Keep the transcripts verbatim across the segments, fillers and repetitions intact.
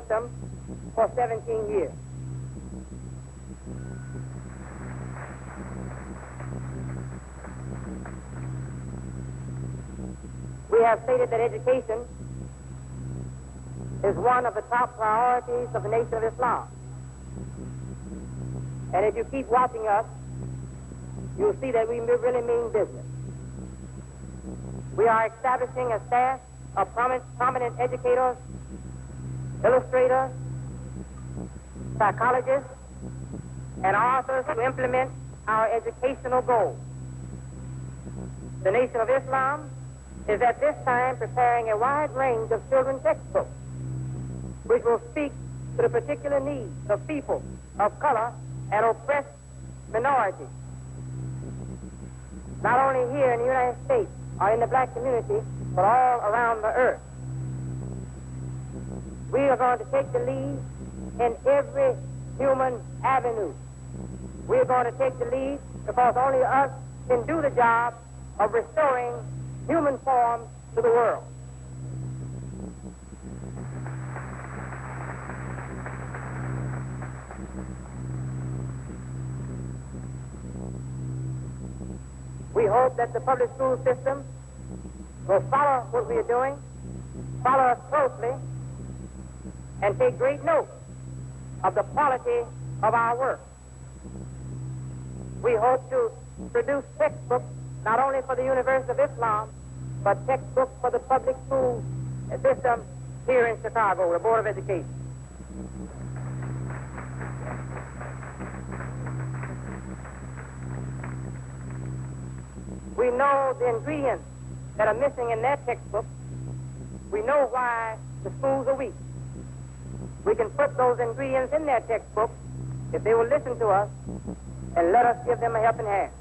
system for seventeen years. We have stated that education is one of the top priorities of the Nation of Islam. And if you keep watching us, you'll see that we really mean business. We are establishing a staff of prominent, prominent educators, illustrators, psychologists, and authors to implement our educational goals. The Nation of Islam is at this time preparing a wide range of children's textbooks which will speak to the particular needs of people of color and oppressed minorities, not only here in the United States or in the black community, but all around the earth. We are going to take the lead in every human avenue. We are going to take the lead because only us can do the job of restoring human form to the world. We hope that the public school system will follow what we are doing, follow us closely, and take great note of the quality of our work. We hope to produce textbooks not only for the University of Islam, but textbooks for the public school system here in Chicago, the Board of Education. We know the ingredients that are missing in their textbook. We know why the schools are weak. We can put those ingredients in their textbook if they will listen to us and let us give them a helping hand.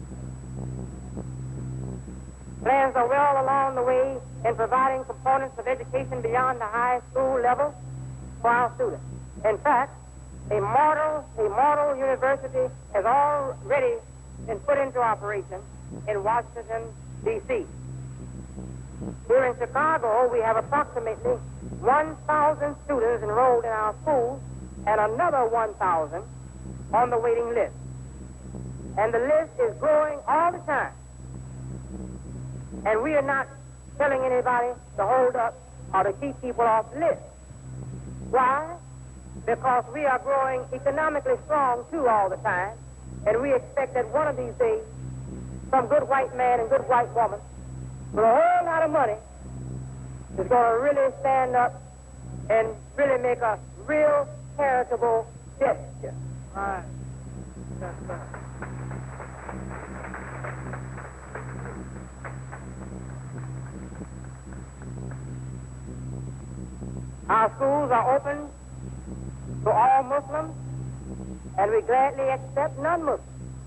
Plans are well along the way in providing components of education beyond the high school level for our students. In fact, a model, a model university has already been put into operation in Washington, D C Here in Chicago, we have approximately one thousand students enrolled in our schools and another one thousand on the waiting list. And the list is growing all the time. And we are not telling anybody to hold up or to keep people off the list. Why? Because we are growing economically strong, too, all the time. And we expect that one of these days, some good white man and good white woman with a whole lot of money is going to really stand up and really make a real charitable gesture. All right. That's right. Our schools are open to all Muslims, and we gladly accept non-Muslims.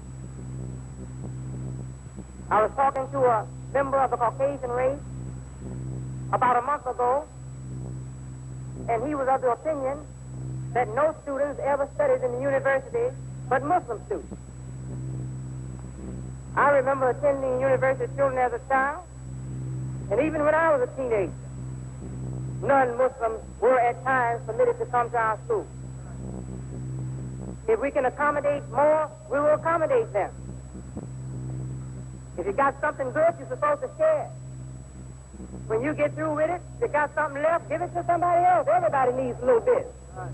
I was talking to a member of the Caucasian race about a month ago, and he was of the opinion that no students ever studied in the university but Muslim students. I remember attending university children as a child, and even when I was a teenager, non-Muslims were at times permitted to come to our school. If we can accommodate more, we will accommodate them. If you got something good, you're supposed to share. When you get through with it, if you got something left, give it to somebody else. Everybody needs a little bit. Right.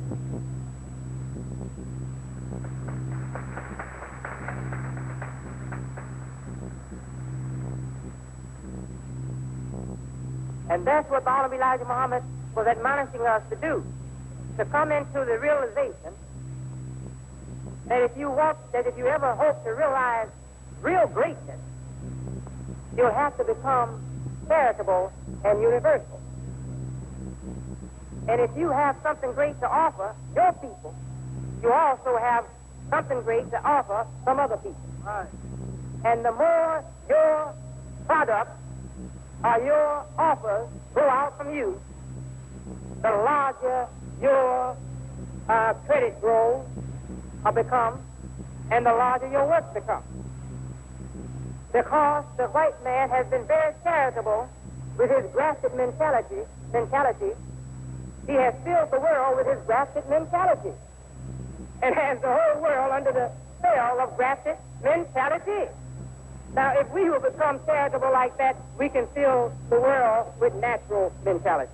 And that's what the Honorable Elijah Muhammad was admonishing us to do, to come into the realization that if you want, that if you ever hope to realize real greatness, you'll have to become charitable and universal. And if you have something great to offer your people, you also have something great to offer some other people. Right. And the more your products or your offers go out from you, the larger your uh, credit grows or becomes, and the larger your work becomes. Because the white man has been very charitable with his grafted mentality, mentality, He has filled the world with his grafted mentality and has the whole world under the spell of grafted mentality. Now, if we will become charitable like that, we can fill the world with natural mentality.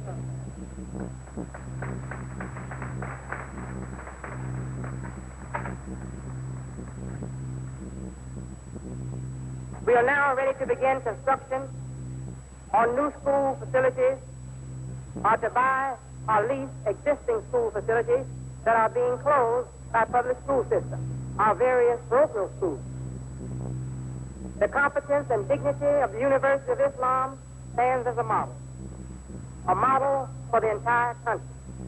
We are now ready to begin construction on new school facilities or to buy or lease existing school facilities that are being closed by public school systems, our various parochial schools. The competence and dignity of the University of Islam stands as a model, a model for the entire country.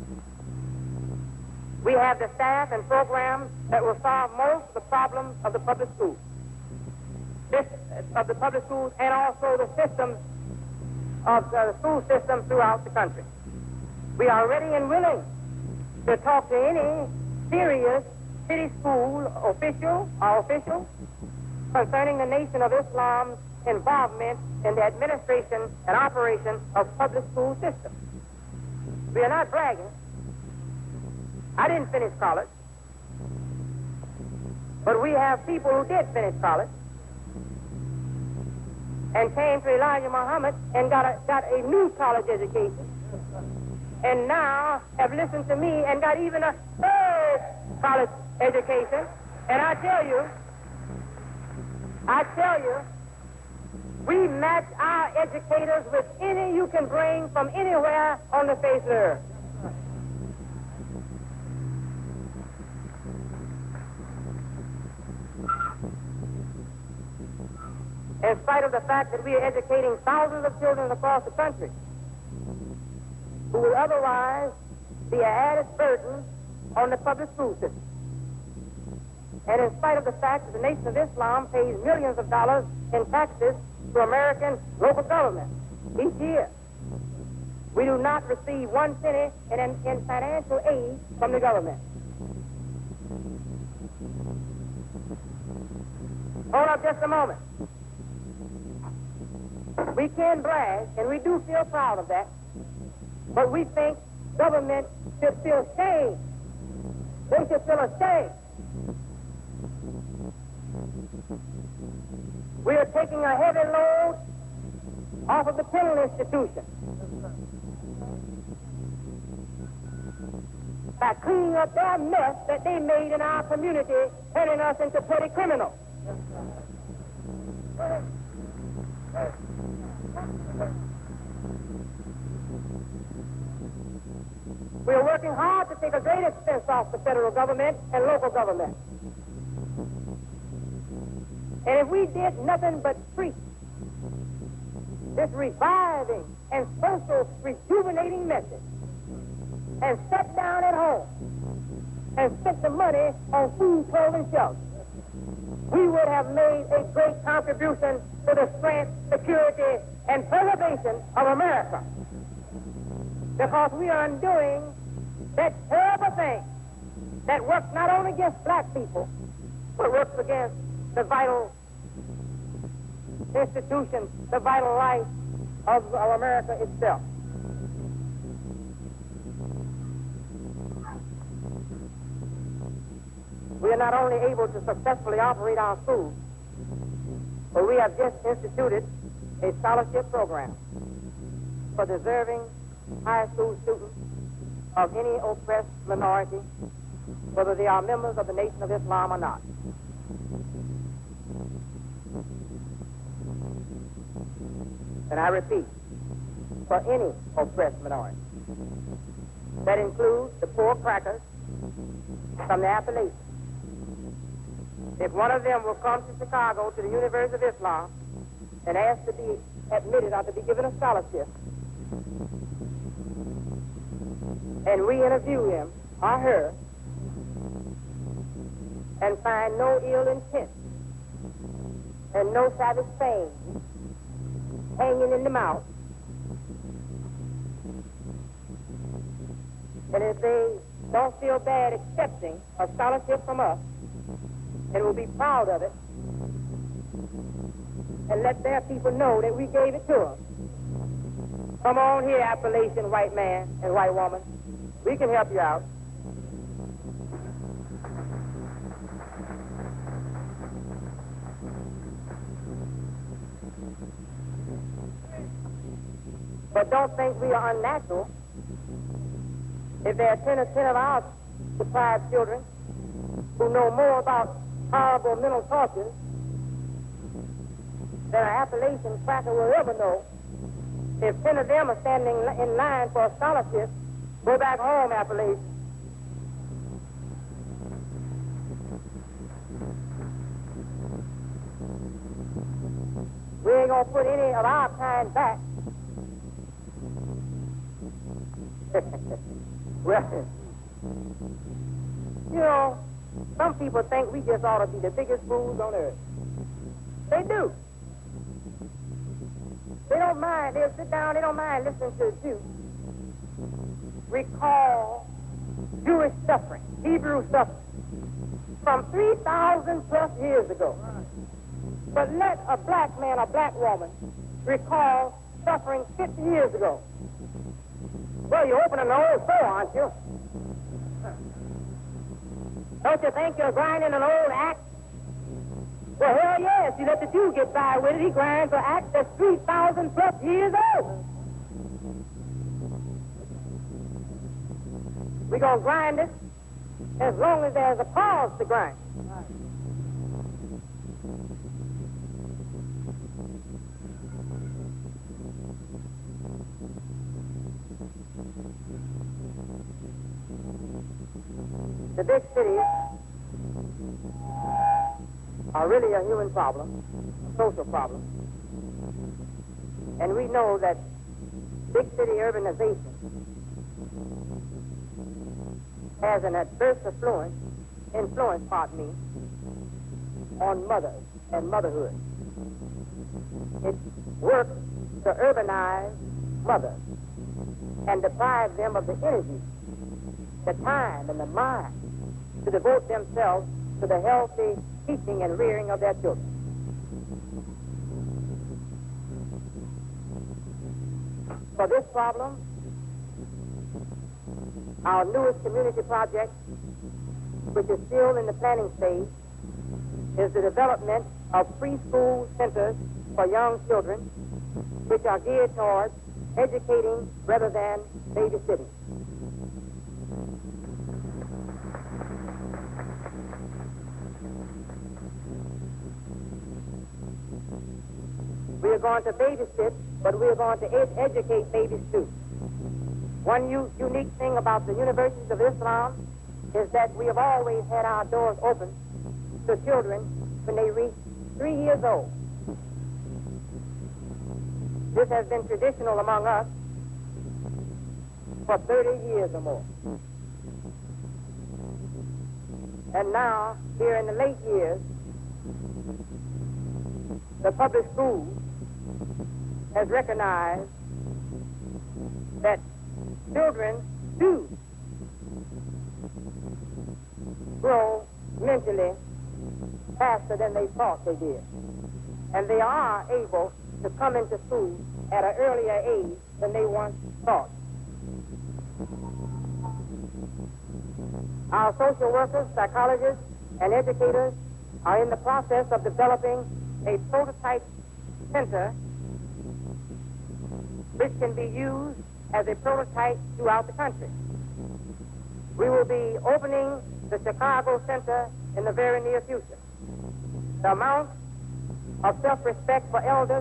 We have the staff and programs that will solve most of the problems of the public schools, this, of the public schools and also the systems of the school system throughout the country. We are ready and willing to talk to any serious city school official or official concerning the Nation of Islam's involvement in the administration and operation of public school systems. We are not bragging. I didn't finish college, but we have people who did finish college and came to Elijah Muhammad and got a, got a new college education, and now have listened to me and got even a third college education. And I tell you, I tell you, we match our educators with any you can bring from anywhere on the face of the earth. In spite of the fact that we are educating thousands of children across the country who would otherwise be an added burden on the public school system. And in spite of the fact that the Nation of Islam pays millions of dollars in taxes to American local government each year, we do not receive one penny in, in financial aid from the government. Hold up just a moment. We can brag, and we do feel proud of that, but we think government should feel shame. They should feel ashamed. We are taking a heavy load off of the penal institution by cleaning up their mess that they made in our community, turning us into petty criminals. We are working hard to take a great expense off the federal government and local government. And if we did nothing but preach this reviving and social rejuvenating message and sat down at home and spent the money on food, clothing, shelter, we would have made a great contribution to the strength, security, and preservation of America. Because we are undoing that terrible thing that works not only against black people, but works against the vital institutions, the vital life of, of America itself. We are not only able to successfully operate our schools, but we have just instituted a scholarship program for deserving high school students of any oppressed minority, whether they are members of the Nation of Islam or not. And I repeat, for any oppressed minority. That includes the poor crackers from the Appalachians. If one of them will come to Chicago to the University of Islam and ask to be admitted or to be given a scholarship, and we interview him or her and find no ill intent and no savage fame hanging in the mouth, and if they don't feel bad accepting a scholarship from us and will be proud of it and let their people know that we gave it to them, Come on here, Appalachian white man and white woman. We can help you out. But don't think we are unnatural. If there are ten or ten of our deprived children who know more about horrible mental tortures than an Appalachian cracker will ever know, if ten of them are standing in line for a scholarship, go back home, Appalachian. We ain't going to put any of our kind back. Well, you know, some people think we just ought to be the biggest fools on earth. They do. They don't mind. They'll sit down. They don't mind listening to the Jews recall Jewish suffering, Hebrew suffering, from three thousand plus years ago. But let a black man or black woman recall suffering fifty years ago. Well, you're opening an old sore, aren't you? Don't you think you're grinding an old axe? Well, hell yes. You let the Jew get by with it. He grinds an axe that's three thousand plus years old. We're going to grind it as long as there's a pause to grind. The big cities are really a human problem, a social problem. And we know that big city urbanization has an adverse influence, influence, pardon me, on mothers and motherhood. It works to urbanize mothers and deprive them of the energy, the time, and the mind to devote themselves to the healthy teaching and rearing of their children. For this problem, our newest community project, which is still in the planning stage, is the development of preschool centers for young children, which are geared towards educating rather than babysitting. We are going to babysit, but we are going to ed- educate babies too. One u- unique thing about the universities of Islam is that we have always had our doors open to children when they reach three years old. This has been traditional among us for thirty years or more. And now, here in the late years, the public schools has recognized that children do grow mentally faster than they thought they did. And they are able to come into school at an earlier age than they once thought. Our social workers, psychologists, and educators are in the process of developing a prototype center which can be used as a prototype throughout the country. We will be opening the Chicago Center in the very near future. The amount of self-respect for elders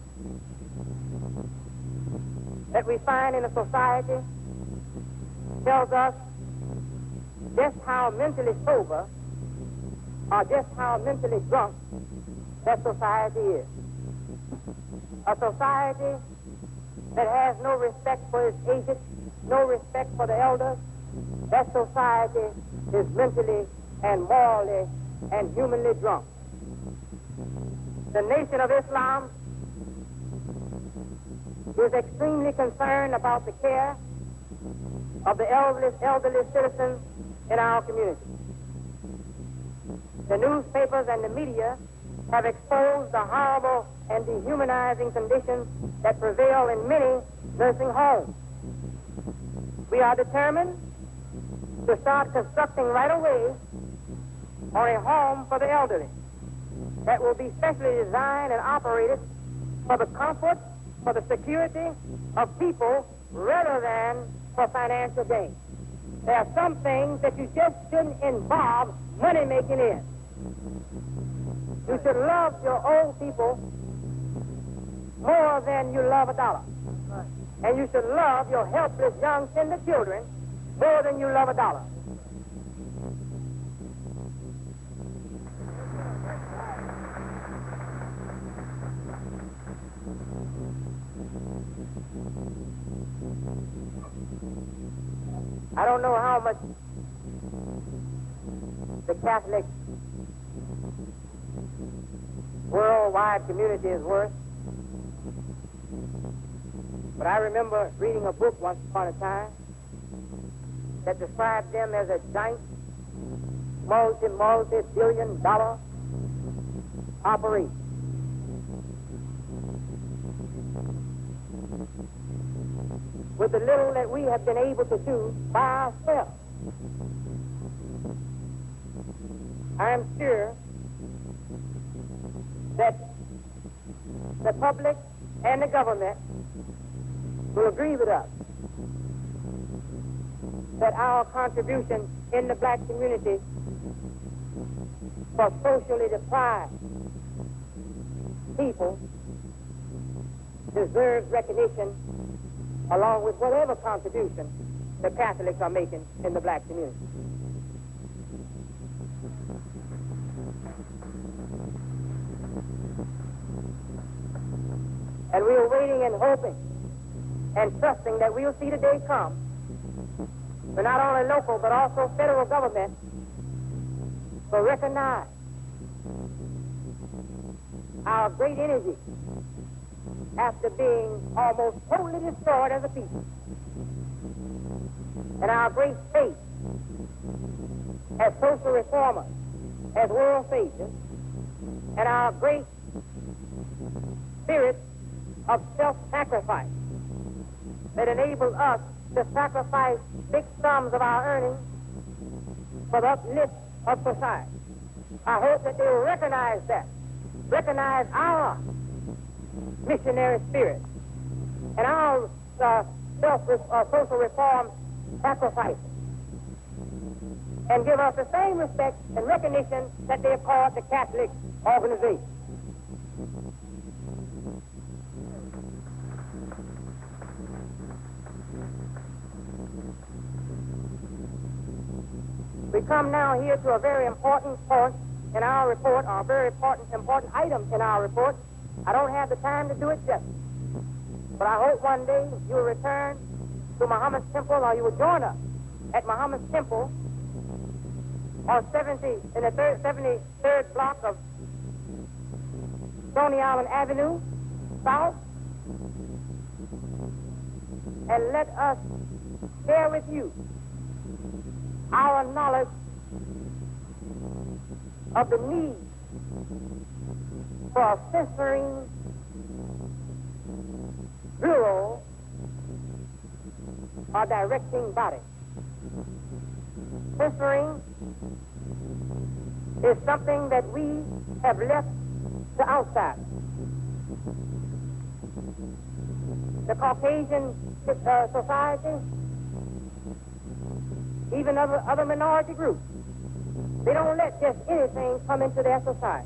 that we find in a society tells us just how mentally sober or just how mentally drunk that society is. A society that has no respect for its aged, no respect for the elders, that society is mentally and morally and humanly drunk. The Nation of Islam is extremely concerned about the care of the elderly, elderly citizens in our community. The newspapers and the media have exposed the horrible and dehumanizing conditions that prevail in many nursing homes. We are determined to start constructing right away on a home for the elderly that will be specially designed and operated for the comfort, for the security of people rather than for financial gain. There are some things that you just shouldn't involve money making in. You should love your old people more than you love a dollar. And you should love your helpless young tender children more than you love a dollar. I don't know how much the Catholic worldwide community is worth, but I remember reading a book once upon a time that described them as a giant, multi, multi-billion dollar operation. With the little that we have been able to do by ourselves, I am sure that the public and the government will agree with us that our contribution in the black community for socially deprived people deserves recognition along with whatever contribution the Catholics are making in the black community. And we are waiting and hoping and trusting that we'll see the day come when not only local but also federal government will recognize our great energy after being almost totally destroyed as a people, and our great faith as social reformers, as world saviors, and our great spirit of self-sacrifice that enables us to sacrifice big sums of our earnings for the uplift of society. I hope that they will recognize that, recognize our missionary spirit and our uh, self uh, social reform sacrifice, and give us the same respect and recognition that they accord the Catholic organization. We come now here to a very important point in our report, or a very important, important item in our report. I don't have the time to do it justice, but I hope one day you will return to Muhammad's temple, or you will join us at Muhammad's temple on seventy in the third, seventy-third block of Stony Island Avenue South, and let us share with you our knowledge of the need for a censoring bureau or directing body. Censoring is something that we have left to outsiders. The Caucasian uh, society, even other, other minority groups, they don't let just anything come into their society.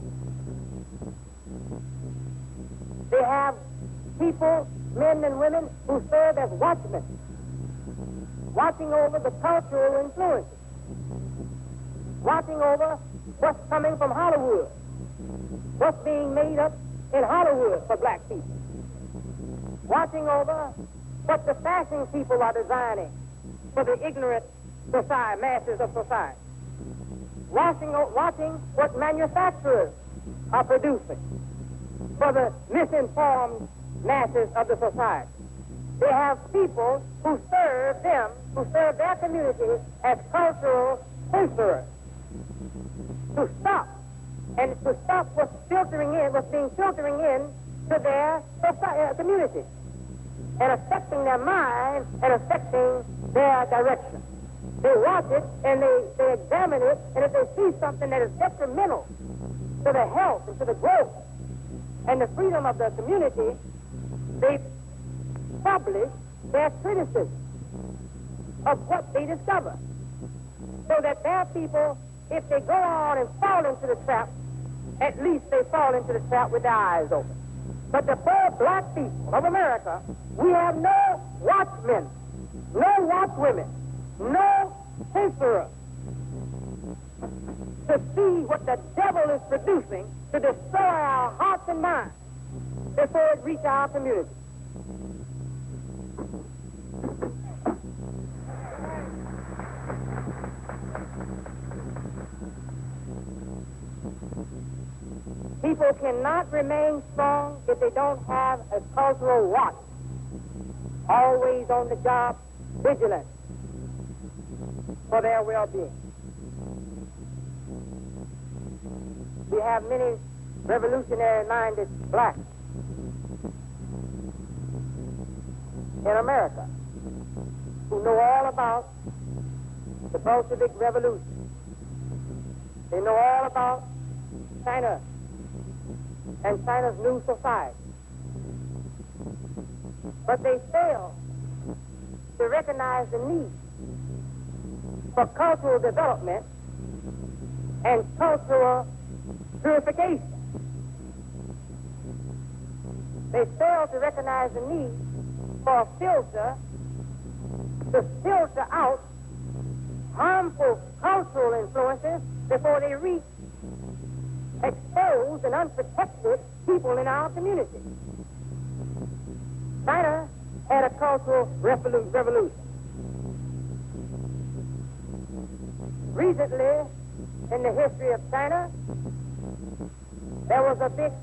They have people, men and women, who serve as watchmen, watching over the cultural influences, watching over what's coming from Hollywood, what's being made up in Hollywood for black people, watching over what the fashion people are designing for the ignorant society, masses of society, watching, watching what manufacturers are producing for the misinformed masses of the society. They have people who serve them, who serve their communities as cultural censorers, to stop and to stop what's filtering in, what's being filtering in to their society, uh, community, and affecting their mind and affecting their direction. They watch it and they, they examine it, and if they see something that is detrimental to the health and to the growth and the freedom of the community, they publish their criticism of what they discover, so that their people, if they go on and fall into the trap, at least they fall into the trap with their eyes open. But the poor black people of America, we have no watchmen, no watchwomen, no censorers to see what the devil is producing to destroy our hearts and minds before it reaches our community. People cannot remain strong if they don't have a cultural watch, always on the job, vigilant for their well-being. We have many revolutionary-minded blacks in America who know all about the Bolshevik Revolution. They know all about China and China's new society. But they fail to recognize the need for cultural development and cultural purification. They fail to recognize the need for a filter to filter out harmful cultural influences before they reach exposed and unprotected people in our community. China had a cultural revolu- revolution. Recently, in the history of China, there was a big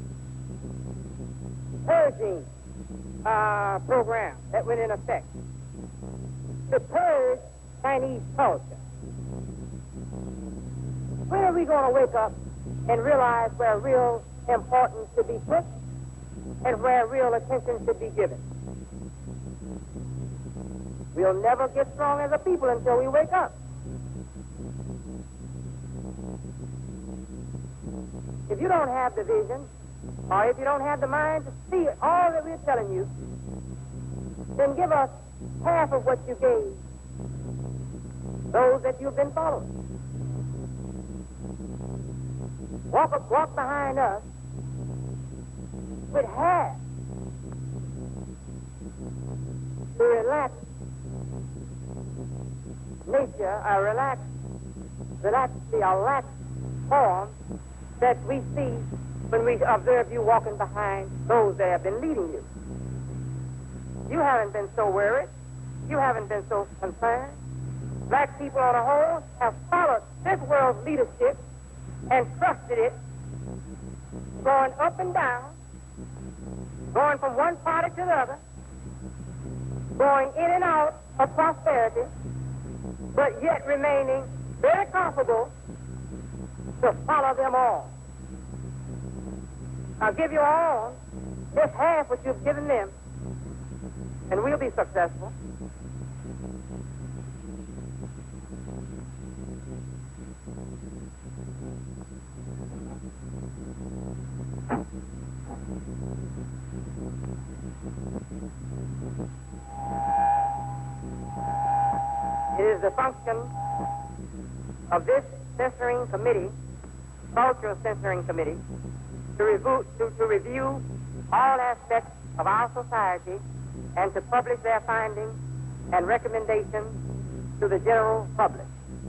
purging uh, program that went in effect to purge Chinese culture. When are we going to wake up and realize where real importance should be put and where real attention should be given? We'll never get strong as a people until we wake up. If you don't have the vision, or if you don't have the mind to see all that we're telling you, then give us half of what you gave those that you've been following. Walk, up, walk behind us with half the relaxed nature, a relaxed, relaxed, the relaxed form that we see when we observe you walking behind those that have been leading you. You haven't been so worried. You haven't been so concerned. Black people on the whole have followed this world's leadership and trusted it, going up and down, going from one party to the other, going in and out of prosperity, but yet remaining very comfortable to follow them all. I'll give you all this half what you've given them, and we'll be successful. It is the function of this censoring committee, cultural censoring committee, to review, to, to review all aspects of our society and to publish their findings and recommendations to the general public.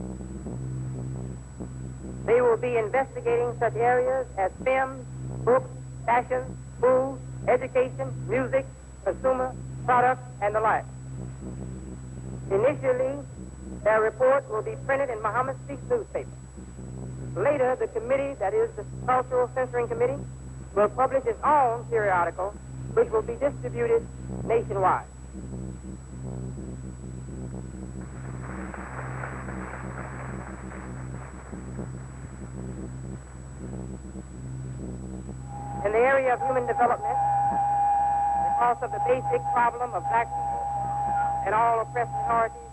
They will be investigating such areas as films, books, fashion, food, education, music, consumer products, and the like. Initially, their report will be printed in Muhammad Speaks newspaper. Later, the committee, that is the Cultural Censoring Committee, will publish its own periodical, which will be distributed nationwide. In the area of human development, because of the basic problem of black people and all oppressed minorities,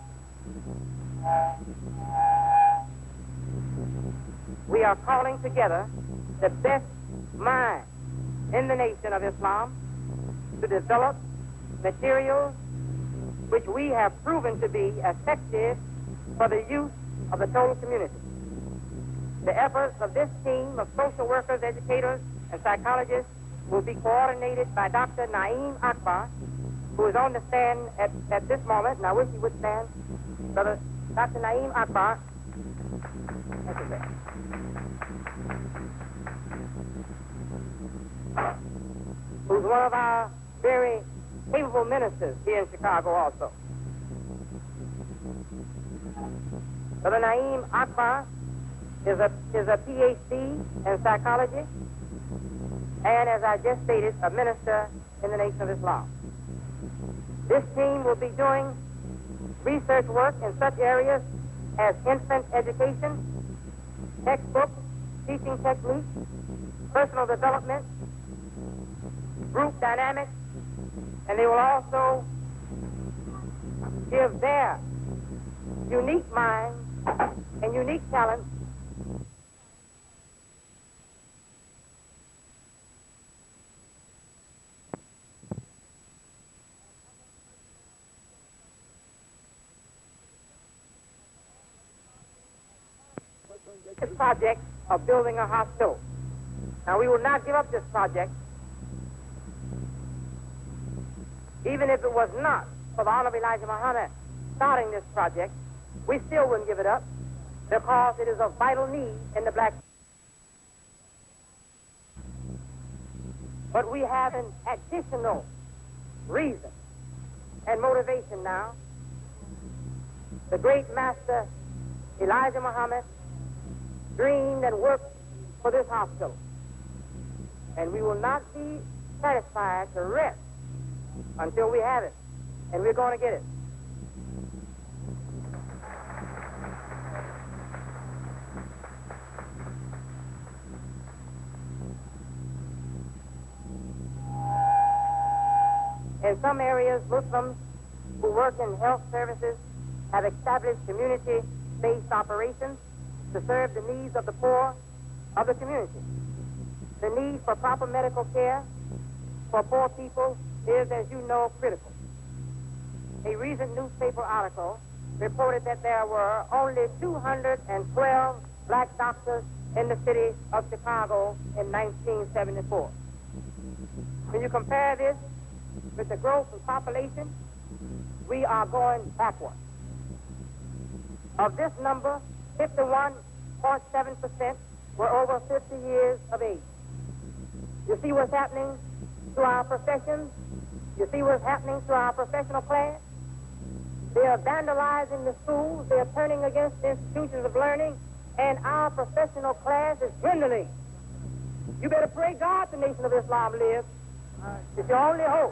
we are calling together the best minds in the Nation of Islam to develop materials which we have proven to be effective for the use of the total community. The efforts of this team of social workers, educators, and psychologists will be coordinated by Doctor Naeem Akbar, who is on the stand at, at this moment, and I wish he would stand. Brother Doctor Naeem Akbar. Thank you, sir. Who's one of our very capable ministers here in Chicago also. Brother Naeem Akbar is a, is a P H D in psychology and, as I just stated, a minister in the Nation of Islam. This team will be doing research work in such areas as infant education, textbooks, teaching techniques, personal development, group dynamics, and they will also give their unique minds and unique talents this project of building a hospital. Now, we will not give up this project, even if it was not for the Honorable Elijah Muhammad starting this project. We still wouldn't give it up because it is of vital need in the black. But we have an additional reason and motivation now. The great master Elijah Muhammad dreamed and worked for this hospital. And we will not be satisfied to rest until we have it. And we're going to get it. In some areas, Muslims who work in health services have established community-based operations to serve the needs of the poor of the community. The need for proper medical care for poor people is, as you know, critical. A recent newspaper article reported that there were only two hundred twelve black doctors in the city of Chicago in nineteen seventy-four. When you compare this with the growth of population, we are going backward. Of this number, fifty-one point seven percent were over fifty years of age. You see what's happening to our professions? You see what's happening to our professional class? They are vandalizing the schools. They are turning against the institutions of learning, and our professional class is dwindling. You better pray God the Nation of Islam lives. It's your only hope.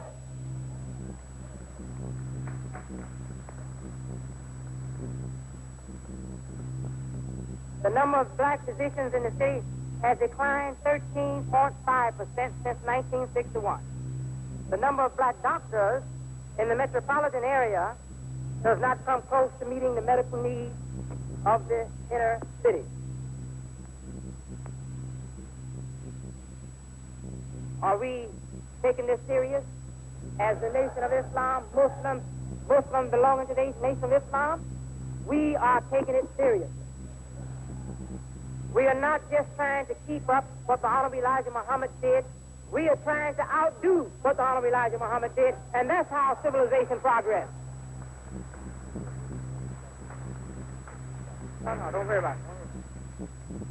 The number of black physicians in the city has declined thirteen point five percent since nineteen sixty-one. The number of black doctors in the metropolitan area does not come close to meeting the medical needs of the inner city. Are we taking this serious? As the Nation of Islam, Muslims, Muslims belonging to the Nation of Islam, we are taking it seriously. We are not just trying to keep up what the Honorable Elijah Muhammad did. We are trying to outdo what the Honorable Elijah Muhammad did, and that's how civilization progressed. No, no, don't worry about it.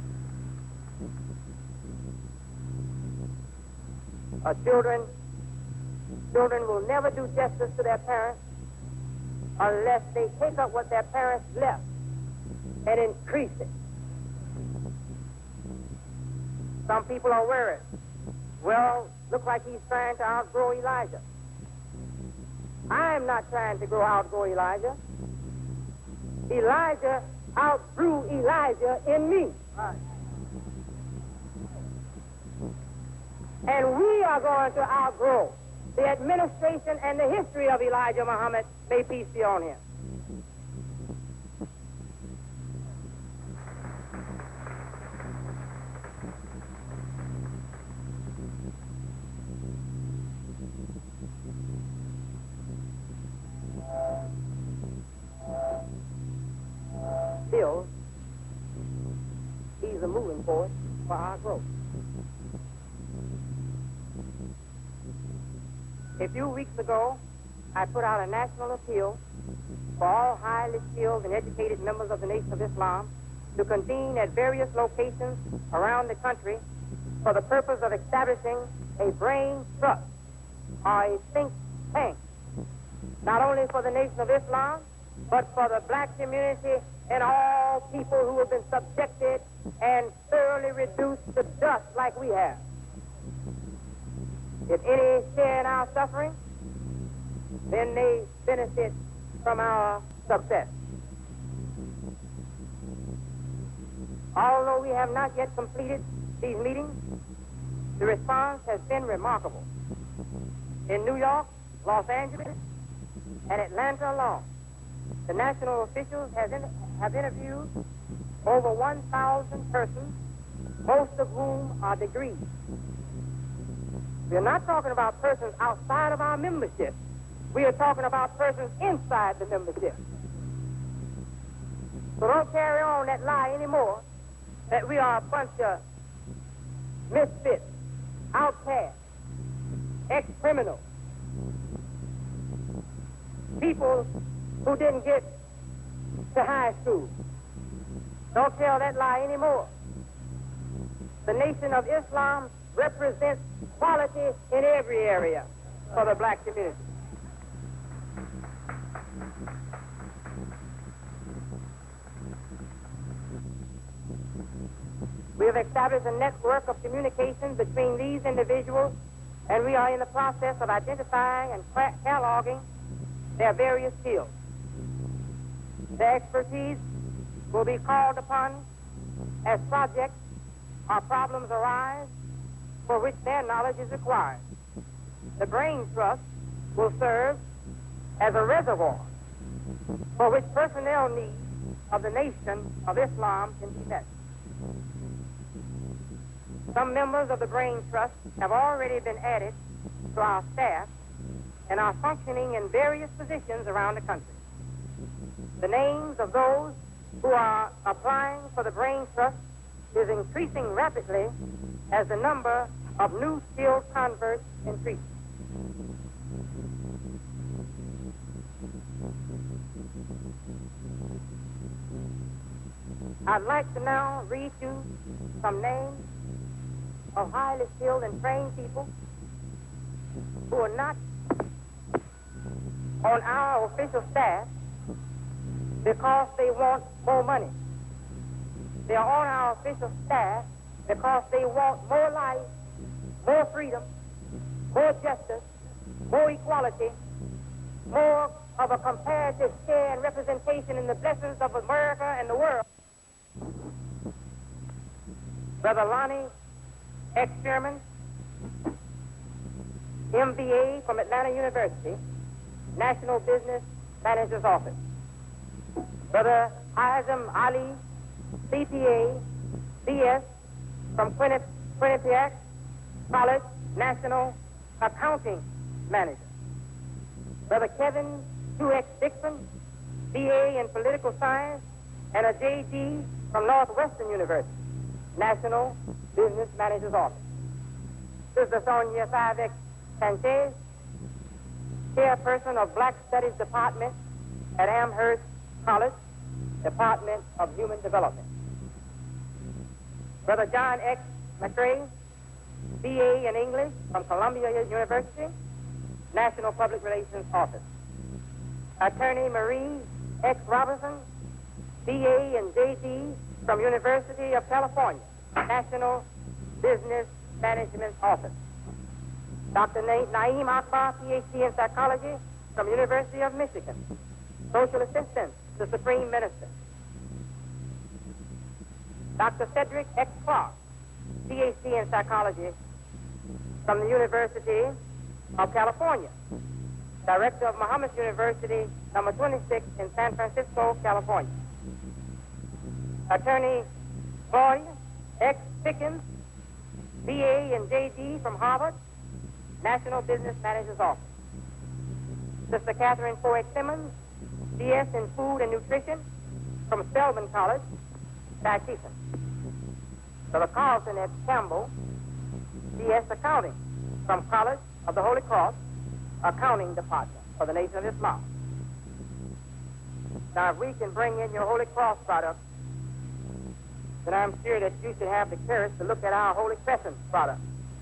Uh, children, children will never do justice to their parents unless they take up what their parents left and increase it. Some people are worried. Well, look like he's trying to outgrow Elijah. I'm not trying to grow outgrow Elijah. Elijah outgrew Elijah in me. Right. And we are going to outgrow the administration and the history of Elijah Muhammad, may peace be on him. Still, he's a moving force for our growth. A few weeks ago, I put out a national appeal for all highly skilled and educated members of the Nation of Islam to convene at various locations around the country for the purpose of establishing a brain trust or a think tank, not only for the Nation of Islam, but for the black community and all people who have been subjected and thoroughly reduced to dust like we have. If any share in our suffering, then they benefit from our success. Although we have not yet completed these meetings, the response has been remarkable. In New York, Los Angeles, and Atlanta alone, the national officials have, in, have interviewed over one thousand persons, most of whom are degrees. We are not talking about persons outside of our membership. We are talking about persons inside the membership. So don't carry on that lie anymore that we are a bunch of misfits, outcasts, ex-criminals, people who didn't get to high school. Don't tell that lie anymore. The Nation of Islam represents quality in every area for the black community. We have established a network of communication between these individuals, and we are in the process of identifying and cataloging their various skills. Their expertise will be called upon as projects or problems arise for which their knowledge is required. The Brain Trust will serve as a reservoir for which personnel needs of the Nation of Islam can be met. Some members of the Brain Trust have already been added to our staff and are functioning in various positions around the country. The names of those who are applying for the Brain Trust is increasing rapidly as the number of new skilled converts increases. I'd like to now read you some names of highly skilled and trained people who are not on our official staff because they want more money. They are on our official staff because they want more life, more freedom, more justice, more equality, more of a comparative share and representation in the blessings of America and the world. Brother Lonnie X. Sherman, M B A from Atlanta University, National Business Manager's Office. Brother Azam Ali, C P A, B S from Quinnipiac College, National Accounting Manager. Brother Kevin two X Dixon, B A in Political Science, and a J D from Northwestern University, National Business Manager's Office. Sister Sonia five X Sanchez, Chairperson of Black Studies Department at Amherst College, Department of Human Development. Brother John X. McRae, B A in English from Columbia University, National Public Relations Office. Attorney Marie X. Robinson, B A and J D from University of California, National Business Management Office. Doctor Na- Naeem Akbar, P H D in Psychology from University of Michigan, Social Assistant to Supreme Minister. Doctor Cedric X. Clark, P H D in Psychology, from the University of California, Director of Muhammad University, number twenty-six in San Francisco, California. Attorney Claudia X. Pickens, B A and J D from Harvard, National Business Manager's Office. Sister Catherine Coed Simmons, B S in Food and Nutrition from Spelman College, dietitian. Brother Carlson F. Campbell, B S Accounting from College of the Holy Cross, Accounting Department for the Nation of Islam. Now, if we can bring in your Holy Cross product, then I'm sure that you should have the courage to look at our Holy Crescent product.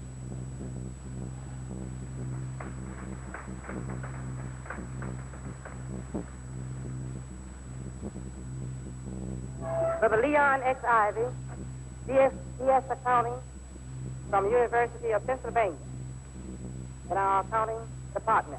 Brother Leon X. Ivy, B S, B S Accounting from University of Pennsylvania in our accounting department.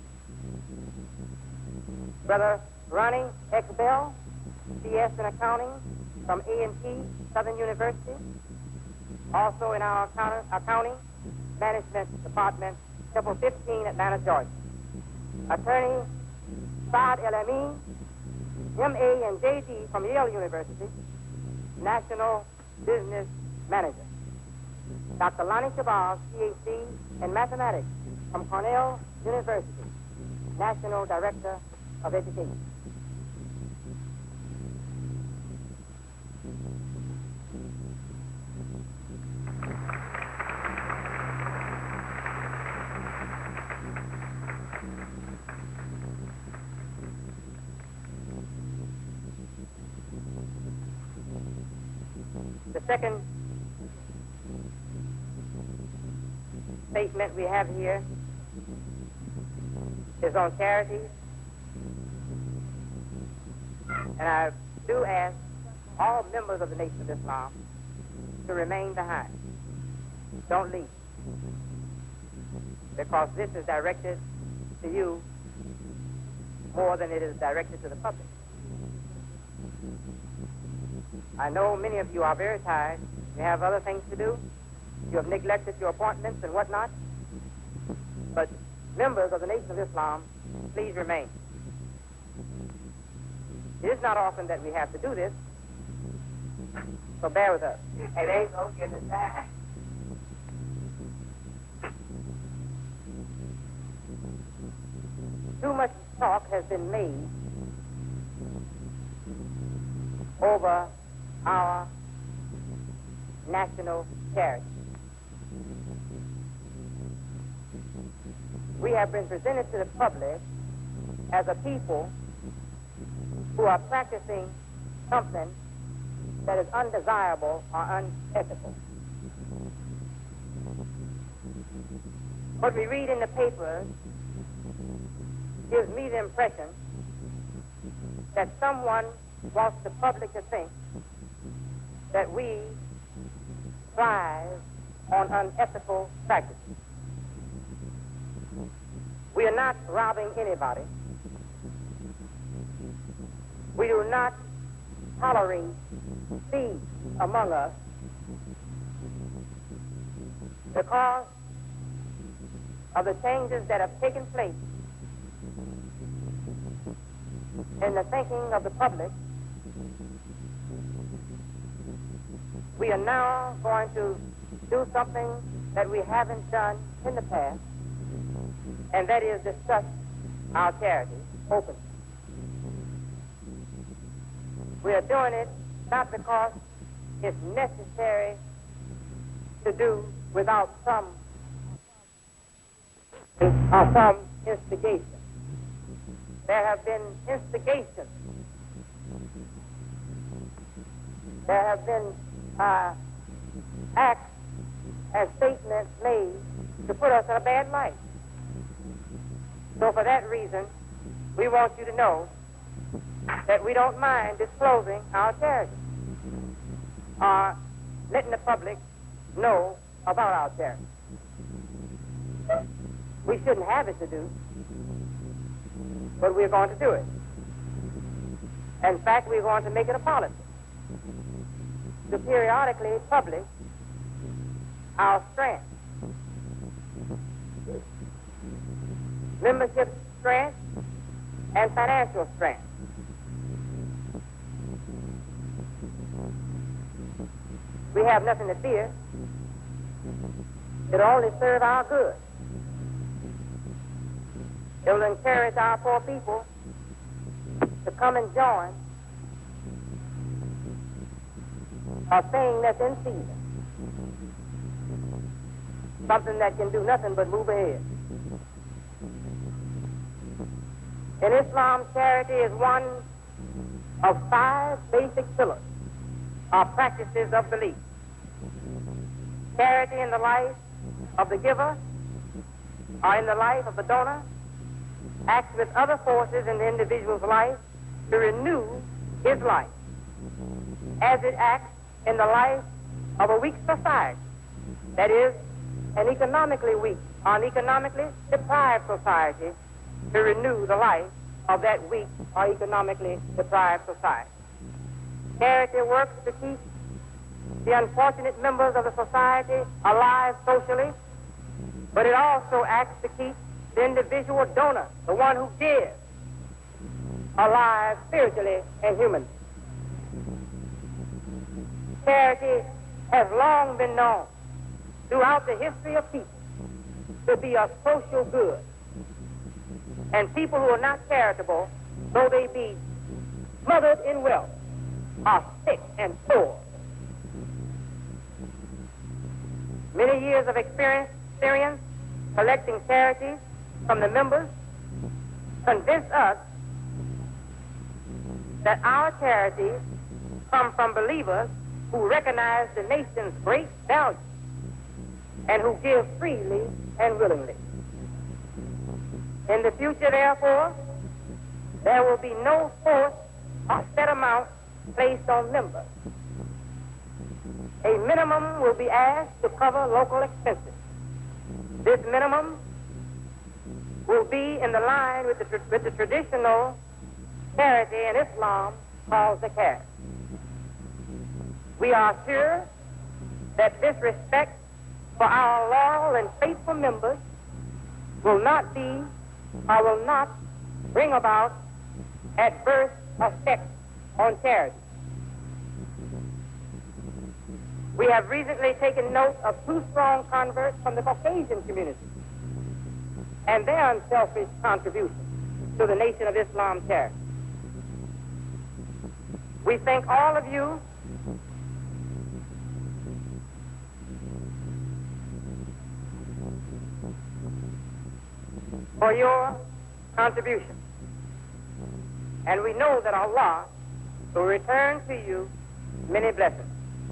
Brother Ronnie X. Bell, B S in Accounting from A and T Southern University, also in our account, Accounting Management Department, Temple fifteen, Atlanta, Georgia. Attorney Saad El-Amin, M A and J D from Yale University, National Business Manager. Doctor Lonnie Shabazz, P H D in Mathematics from Cornell University, National Director of Education. The second statement we have here is on charities, and I do ask all members of the Nation of Islam to remain behind. Don't leave, because this is directed to you more than it is directed to the public. I know many of you are very tired. You have other things to do. You have neglected your appointments and whatnot. But members of the Nation of Islam, please remain. It is not often that we have to do this, so bear with us. Hey, there you go. Get it back. Too much talk has been made over our national charity. We have been presented to the public as a people who are practicing something that is undesirable or unethical. What we read in the papers gives me the impression that someone wants the public to think that we thrive on unethical practices. We are not robbing anybody. We do not tolerate thieves among us because of the changes that have taken place in the thinking of the public. We are now going to do something that we haven't done in the past, and that is discuss our charity openly. We are doing it not because it's necessary to do without some or some instigation. There have been instigations. There have been uh, acts and statements made to put us in a bad light. So for that reason, we want you to know that we don't mind disclosing our charity or letting the public know about our charity. We shouldn't have it to do, but we're going to do it. In fact, we're going to make it a policy to periodically publish our strength membership strength, and financial strength. We have nothing to fear. It'll only serve our good. It will encourage our poor people to come and join a thing that's in season. Something that can do nothing but move ahead. In Islam, charity is one of five basic pillars or practices of belief. Charity in the life of the giver or in the life of the donor acts with other forces in the individual's life to renew his life, as it acts in the life of a weak society, that is, an economically weak or an economically deprived society, to renew the life of that weak or economically deprived society. Charity works to keep the unfortunate members of the society alive socially, but it also acts to keep the individual donor, the one who gives, alive spiritually and humanly. Charity has long been known throughout the history of people to be a social good. And people who are not charitable, though they be smothered in wealth, are sick and poor. Many years of experience, experience collecting charities from the members convince us that our charities come from believers who recognize the nation's great value and who give freely and willingly. In the future, therefore, there will be no forced or set amount placed on members. A minimum will be asked to cover local expenses. This minimum will be in the line with the, tra- with the traditional charity in Islam called zakat. We are sure that this respect for our loyal and faithful members will not be or will not bring about adverse effects on charity. We have recently taken note of two strong converts from the Caucasian community and their unselfish contribution to the Nation of Islam charity. We thank all of you for your contribution. And we know that Allah will return to you many blessings.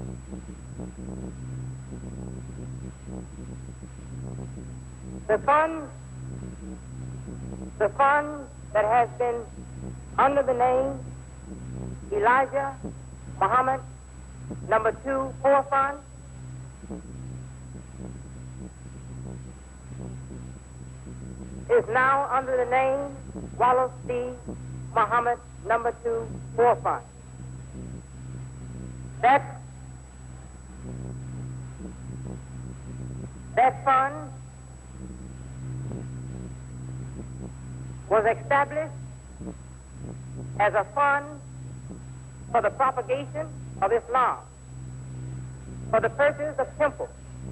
The fund, the fund that has been under the name Elijah Muhammad Number Two Poor Fund is now under the name Wallace B. Muhammad Number Two Poor Fund. That, that fund was established as a fund for the propagation of Islam, for the purchase of temples,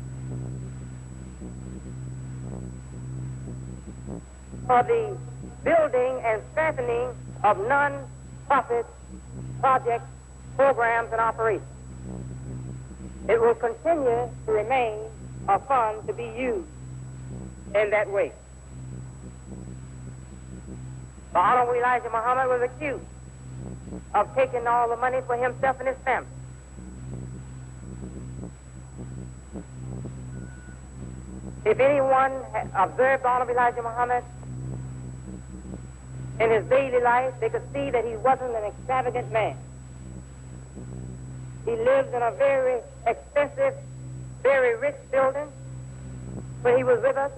for the building and strengthening of non-profit projects, programs, and operations. It will continue to remain a fund to be used in that way. The Honorable Elijah Muhammad was accused of taking all the money for himself and his family. If anyone observed the Honorable Elijah Muhammad in his daily life, they could see that he wasn't an extravagant man. He lived in a very expensive, very rich building where he was with us,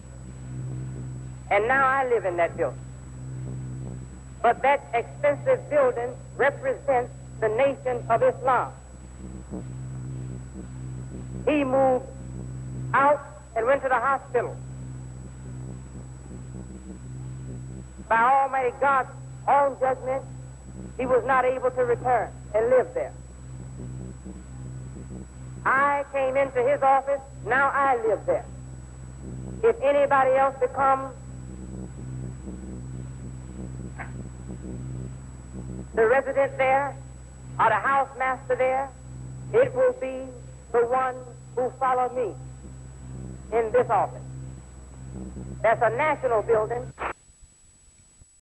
and now I live in that building. But that expensive building represents the Nation of Islam. He moved out and went to the hospital by Almighty God's own judgment, he was not able to return and live there. I came into his office, now I live there. If anybody else becomes the resident there or the housemaster there, it will be the one who followed me in this office. That's a national building.